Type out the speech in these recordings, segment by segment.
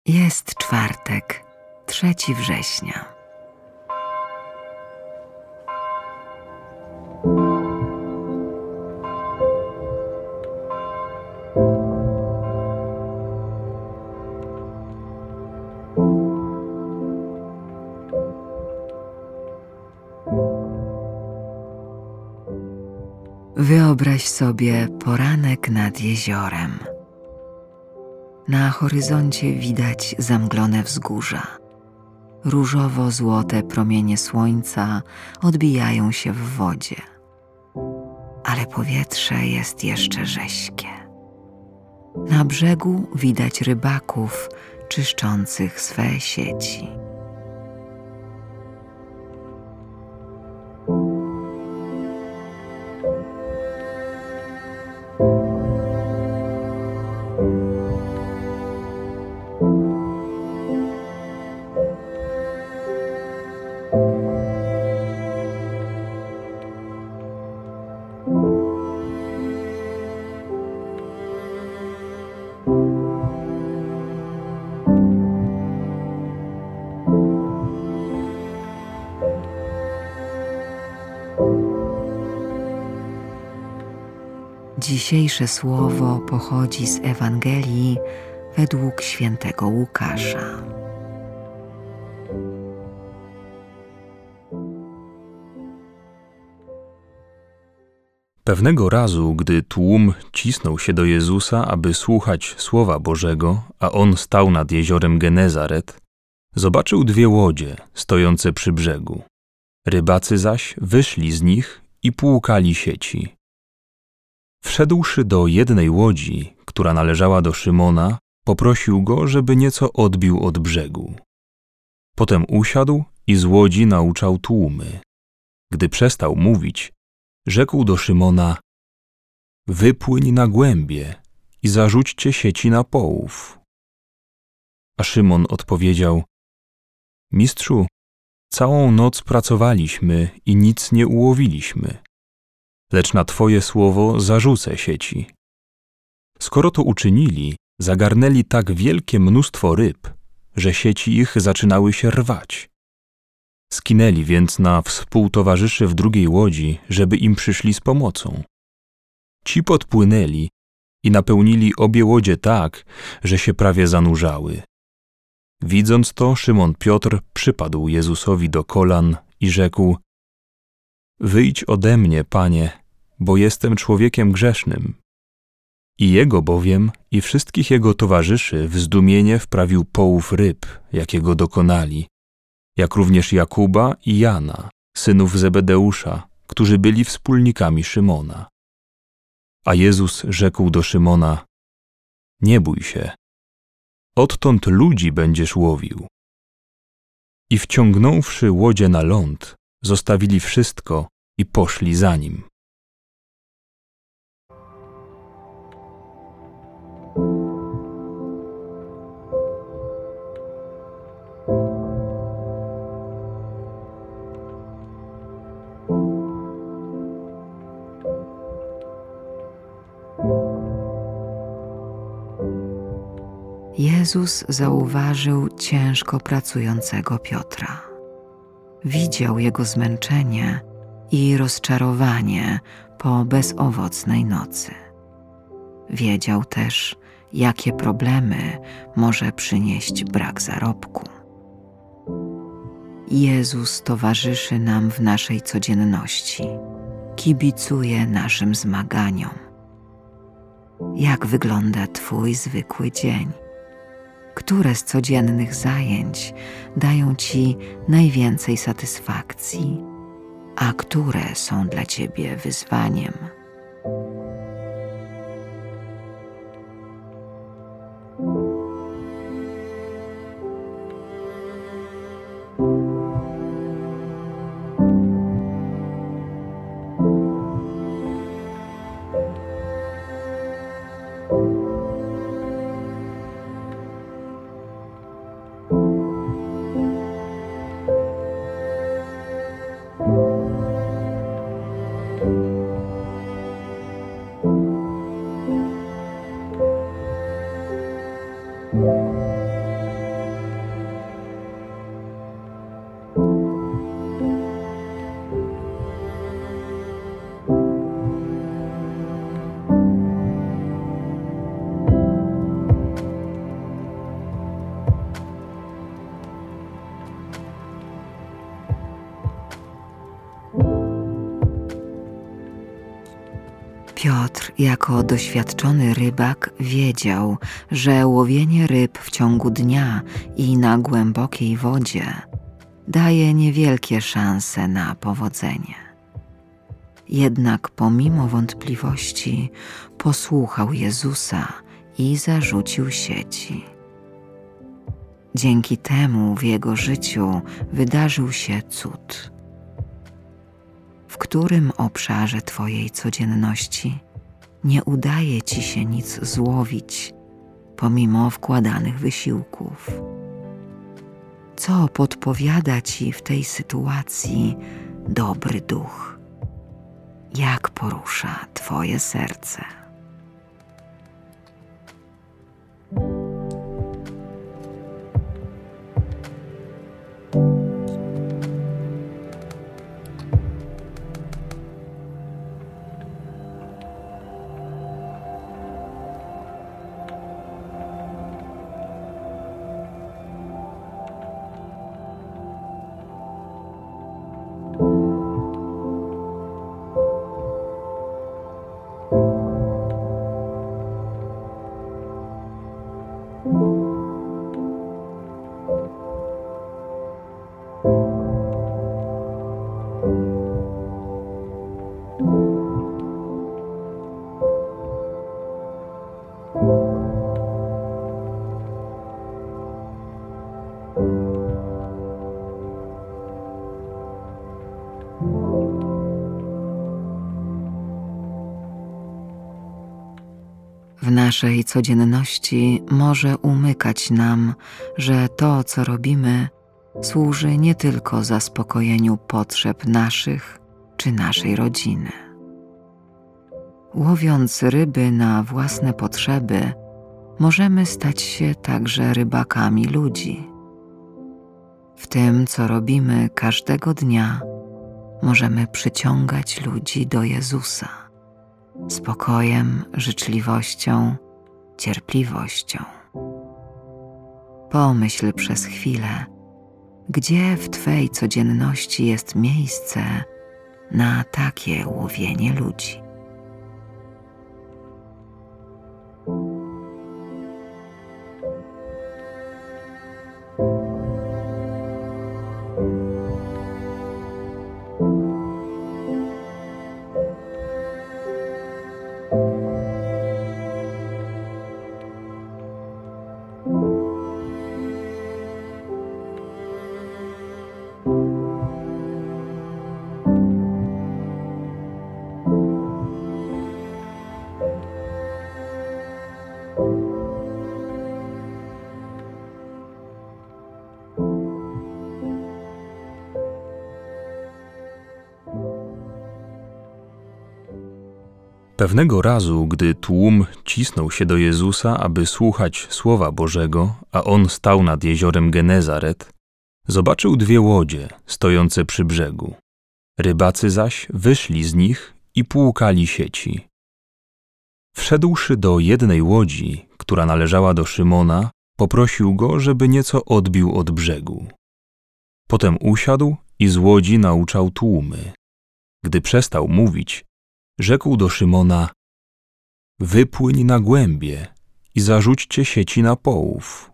Jest czwartek, 3 września. Wyobraź sobie poranek nad jeziorem. Na horyzoncie widać zamglone wzgórza. Różowo-złote promienie słońca odbijają się w wodzie. Ale powietrze jest jeszcze rześkie. Na brzegu widać rybaków czyszczących swe sieci. Dzisiejsze słowo pochodzi z Ewangelii według świętego Łukasza. Pewnego razu, gdy tłum cisnął się do Jezusa, aby słuchać Słowa Bożego, a On stał nad jeziorem Genezaret, zobaczył 2 łodzie stojące przy brzegu. Rybacy zaś wyszli z nich i płukali sieci. Wszedłszy do jednej łodzi, która należała do Szymona, poprosił go, żeby nieco odbił od brzegu. Potem usiadł i z łodzi nauczał tłumy. Gdy przestał mówić, rzekł do Szymona: „Wypłyń na głębie i zarzućcie sieci na połów”. A Szymon odpowiedział: „Mistrzu, całą noc pracowaliśmy i nic nie ułowiliśmy, lecz na Twoje słowo zarzucę sieci”. Skoro to uczynili, zagarnęli tak wielkie mnóstwo ryb, że sieci ich zaczynały się rwać. Skinęli więc na współtowarzyszy w drugiej łodzi, żeby im przyszli z pomocą. Ci podpłynęli i napełnili obie łodzie tak, że się prawie zanurzały. Widząc to, Szymon Piotr przypadł Jezusowi do kolan i rzekł: „Wyjdź ode mnie, Panie, bo jestem człowiekiem grzesznym”. I jego bowiem i wszystkich jego towarzyszy w zdumienie wprawił połów ryb, jakiego dokonali, jak również Jakuba i Jana, synów Zebedeusza, którzy byli wspólnikami Szymona. A Jezus rzekł do Szymona: „Nie bój się, odtąd ludzi będziesz łowił”. I wciągnąwszy łodzie na ląd, zostawili wszystko i poszli za nim. Jezus zauważył ciężko pracującego Piotra. Widział jego zmęczenie i rozczarowanie po bezowocnej nocy. Wiedział też, jakie problemy może przynieść brak zarobku. Jezus towarzyszy nam w naszej codzienności, kibicuje naszym zmaganiom. Jak wygląda Twój zwykły dzień? Które z codziennych zajęć dają Ci najwięcej satysfakcji, a które są dla Ciebie wyzwaniem? Piotr, jako doświadczony rybak, wiedział, że łowienie ryb w ciągu dnia i na głębokiej wodzie daje niewielkie szanse na powodzenie. Jednak pomimo wątpliwości posłuchał Jezusa i zarzucił sieci. Dzięki temu w jego życiu wydarzył się cud. W którym obszarze Twojej codzienności nie udaje Ci się nic złowić, pomimo wkładanych wysiłków? Co podpowiada Ci w tej sytuacji dobry duch? Jak porusza Twoje serce? W naszej codzienności może umykać nam, że to, co robimy, służy nie tylko zaspokojeniu potrzeb naszych czy naszej rodziny. Łowiąc ryby na własne potrzeby, możemy stać się także rybakami ludzi. W tym, co robimy każdego dnia, możemy przyciągać ludzi do Jezusa spokojem, życzliwością, cierpliwością. Pomyśl przez chwilę, gdzie w Twej codzienności jest miejsce na takie łowienie ludzi. Pewnego razu, gdy tłum cisnął się do Jezusa, aby słuchać Słowa Bożego, a On stał nad jeziorem Genezaret, zobaczył dwie łodzie stojące przy brzegu. Rybacy zaś wyszli z nich i płukali sieci. Wszedłszy do jednej łodzi, która należała do Szymona, poprosił go, żeby nieco odbił od brzegu. Potem usiadł i z łodzi nauczał tłumy. Gdy przestał mówić, rzekł do Szymona: wypłyń na głębie i zarzućcie sieci na połów.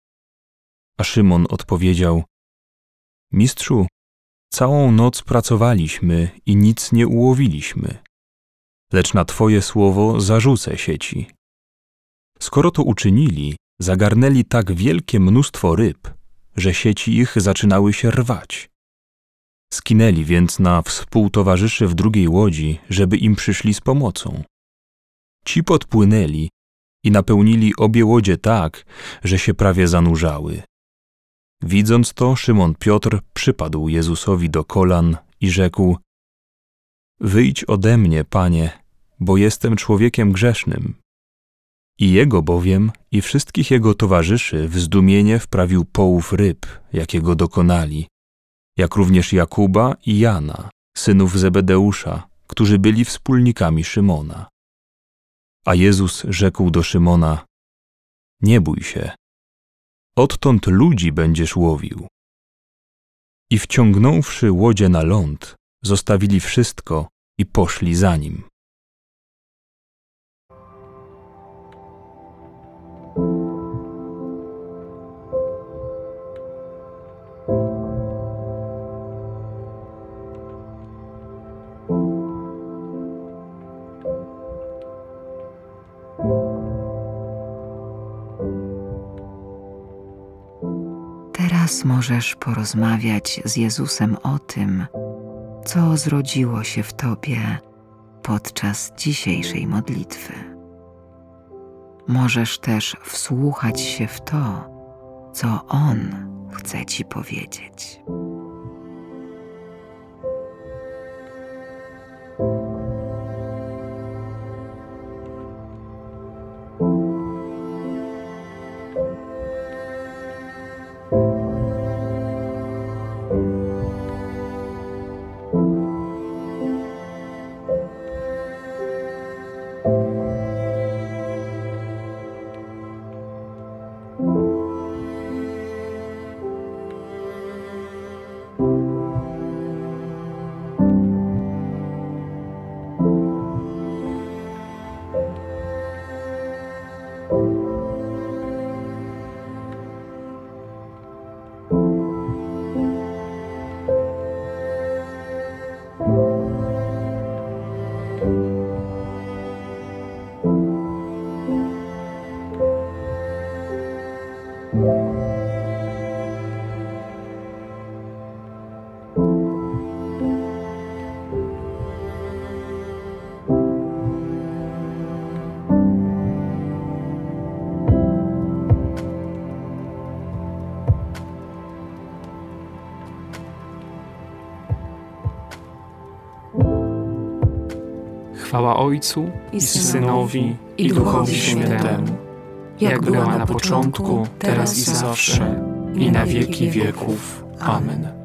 A Szymon odpowiedział: Mistrzu, całą noc pracowaliśmy i nic nie ułowiliśmy, lecz na Twoje słowo zarzucę sieci. Skoro to uczynili, zagarnęli tak wielkie mnóstwo ryb, że sieci ich zaczynały się rwać. Skinęli więc na współtowarzyszy w drugiej łodzi, żeby im przyszli z pomocą. Ci podpłynęli i napełnili obie łodzie tak, że się prawie zanurzały. Widząc to, Szymon Piotr przypadł Jezusowi do kolan i rzekł: wyjdź ode mnie, Panie, bo jestem człowiekiem grzesznym. I jego bowiem i wszystkich jego towarzyszy w zdumienie wprawił połów ryb, jakiego dokonali, jak również Jakuba i Jana, synów Zebedeusza, którzy byli wspólnikami Szymona. A Jezus rzekł do Szymona: nie bój się, odtąd ludzi będziesz łowił. I wciągnąwszy łodzie na ląd, zostawili wszystko i poszli za nim. Teraz możesz porozmawiać z Jezusem o tym, co zrodziło się w tobie podczas dzisiejszej modlitwy. Możesz też wsłuchać się w to, co On chce ci powiedzieć. Chwała Ojcu i Synowi, i Duchowi Świętemu, jak była na początku, teraz i zawsze, i na wieki wieków. Amen.